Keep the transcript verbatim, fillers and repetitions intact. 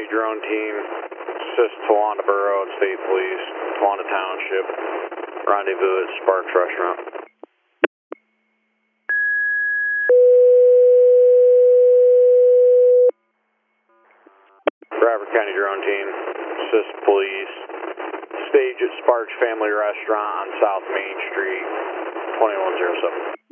County drone team, assist Towanda Borough and State Police, Towanda Township, rendezvous at Sparks Restaurant. Bradford County drone team, assist police, stage at Sparks Family Restaurant on South Main Street, twenty-one oh seven.